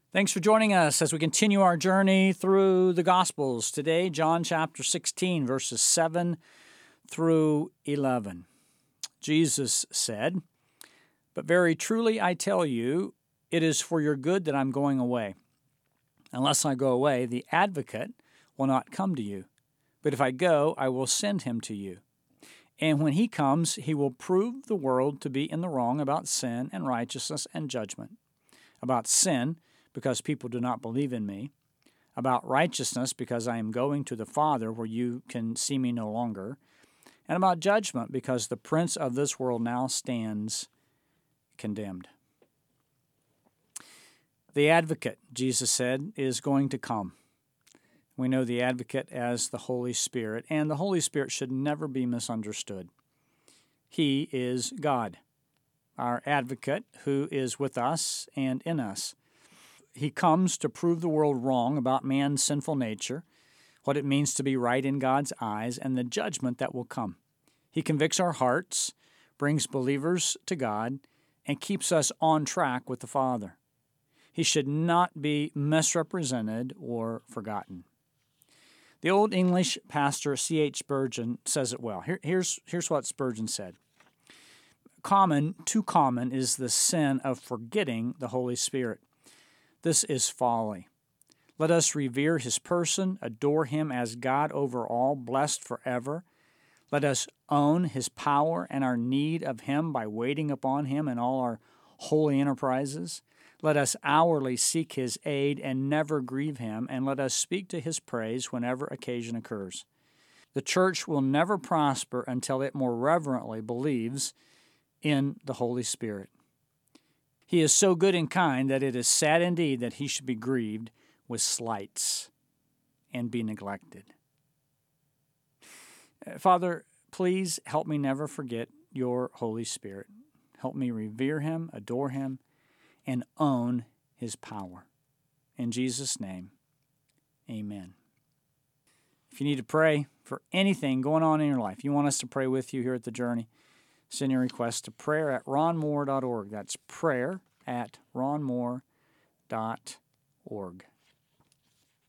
Thanks for joining us as we continue our journey through the Gospels. Today, John chapter 16, verses 7 through 11. Jesus said, "But very truly I tell you, it is for your good that I'm going away. Unless I go away, the Advocate will not come to you. But if I go, I will send him to you. And when he comes, he will prove the world to be in the wrong about sin and righteousness and judgment. About sin, because people do not believe in me. About righteousness, because I am going to the Father where you can see me no longer. And about judgment, because the prince of this world now stands condemned." The Advocate, Jesus said, is going to come. We know the Advocate as the Holy Spirit, and the Holy Spirit should never be misunderstood. He is God, our Advocate, who is with us and in us. He comes to prove the world wrong about man's sinful nature, what it means to be right in God's eyes, and the judgment that will come. He convicts our hearts, brings believers to God, and keeps us on track with the Father. He should not be misrepresented or forgotten. The Old English pastor C.H. Spurgeon says it well. Here's what Spurgeon said. Too common is the sin of forgetting the Holy Spirit. This is folly. Let us revere his person, adore him as God over all, blessed forever. Let us own his power and our need of him by waiting upon him in all our holy enterprises. Let us hourly seek his aid and never grieve him, and let us speak to his praise whenever occasion occurs. The church will never prosper until it more reverently believes in the Holy Spirit. He is so good and kind that it is sad indeed that he should be grieved with slights and be neglected. Father, please help me never forget your Holy Spirit. Help me revere him, adore him, and own his power. In Jesus' name, amen. If you need to pray for anything going on in your life, you want us to pray with you here at The Journey, send your request to prayer@ronmoore.org. That's prayer@ronmoore.org.